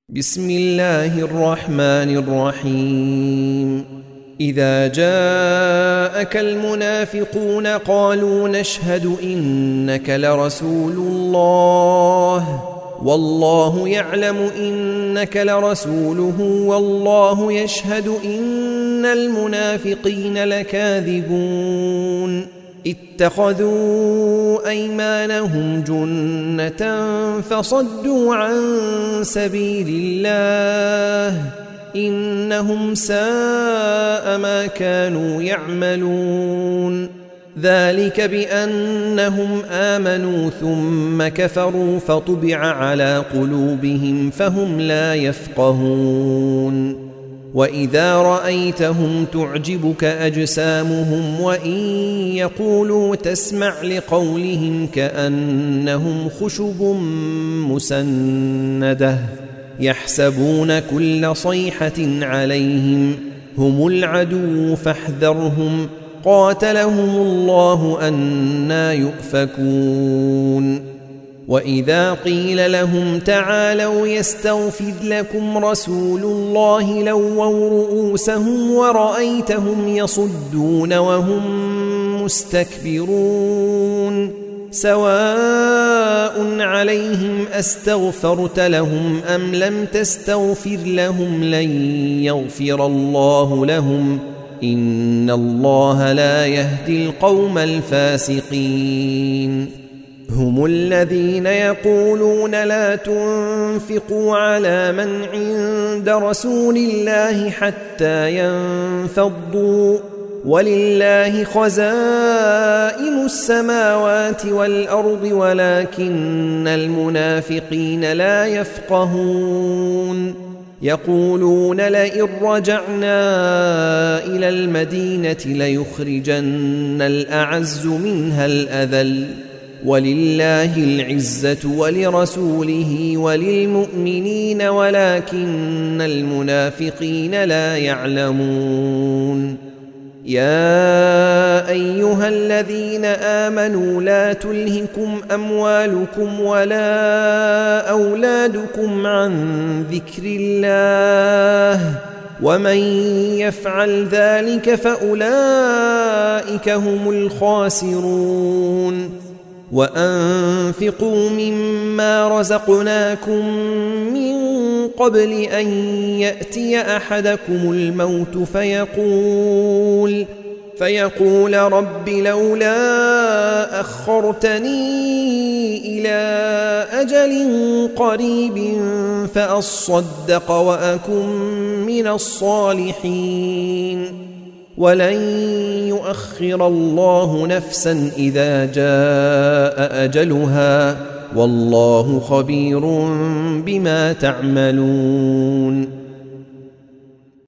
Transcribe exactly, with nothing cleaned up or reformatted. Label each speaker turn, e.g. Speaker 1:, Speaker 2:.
Speaker 1: بسم الله الرحمن الرحيم إذا جاءك المنافقون قالوا نشهد إنك لرسول الله والله يعلم إنك لرسوله والله يشهد إن المنافقين لكاذبون اتخذوا أيمانهم جنة فصدوا عن سبيل الله إنهم ساء ما كانوا يعملون ذلك بأنهم آمنوا ثم كفروا فطبع على قلوبهم فهم لا يفقهون وإذا رأيتهم تعجبك أجسامهم وإن يقولوا تسمع لقولهم كأنهم خشب مسندة يحسبون كل صيحة عليهم هم العدو فاحذرهم قاتلهم الله أنى يؤفكون وإذا قيل لهم تعالوا يستغفر لكم رسول الله لووا رؤوسهم ورأيتهم يصدون وهم مستكبرون سواء عليهم أستغفرت لهم أم لم تستغفر لهم لن يغفر الله لهم إن الله لا يهدي القوم الفاسقين هم الذين يقولون لا تنفقوا على من عند رسول الله حتى ينفضوا ولله خزائن السماوات والأرض ولكن المنافقين لا يفقهون يقولون لئن رجعنا إلى المدينة ليخرجن الأعز منها الأذل ولله العزة ولرسوله وللمؤمنين ولكن المنافقين لا يعلمون يا أيها الذين آمنوا لا تلهكم أموالكم ولا أولادكم عن ذكر الله ومن يفعل ذلك فأولئك هم الخاسرون وأنفقوا مما رزقناكم من قبل أن يأتي أحدكم الموت فيقول فيقول رب لولا أخرتني إلى أجل قريب فأصدق وأكن من الصالحين ولن يؤخر الله نفسا إذا جاء أجلها والله خبير بما تعملون